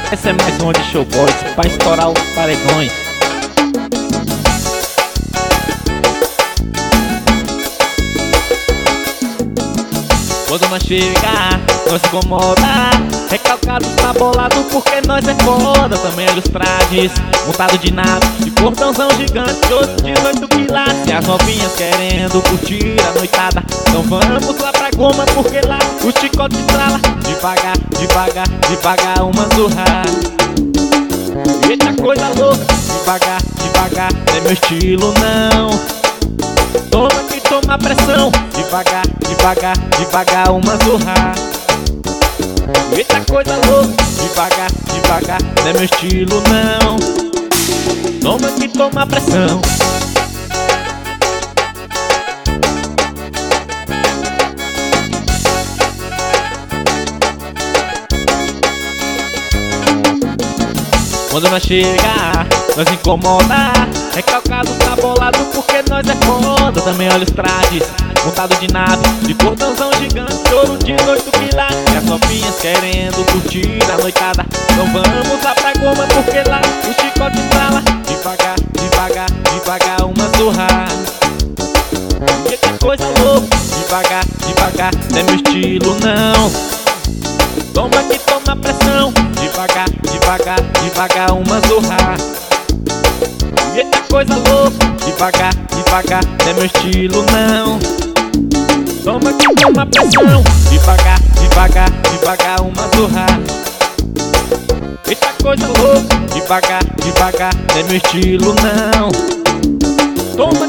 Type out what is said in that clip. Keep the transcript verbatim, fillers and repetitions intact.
Esse é mais um de Showboys pra estourar os paredões. Quando nós chegar, nós incomoda. Recalcados tá bolado porque nós é foda. Também olha os trajes, montado de nave, de portãozão gigante, oito, dezoito quilates. E as novinhas querendo curtir a noitada, então vamos lá pra Goma, porque lá o chicote estrala. Devagar, devagar, devagar uma zurra. Eita coisa louca, devagar, devagar, não é meu estilo não. Toma que toma pressão, devagar, devagar, devagar uma zurra. Eita coisa louca, devagar, devagar, não é meu estilo não. Toma que toma pressão. Quando nós chegar, nós incomoda. Recalcado tá bolado porque nós é foda. Também olha os trajes, montado de nave, de portãozão gigante, ouro de oito quilates. E as novinhas querendo curtir a noitada, então vamos lá pra Goma, porque lá o chicote estrala. Devagar, devagar, devagar uma zurra. Eita coisa louca, devagar, devagar, não é meu estilo não. Toma que toma pressão, devagar, devagar, devagar uma zurra. Eita coisa louca, devagar, devagar, não é meu estilo não. Toma que toma pressão, devagar, devagar, devagar uma zurra. Eita coisa louca, devagar, devagar, não é meu estilo não. Toma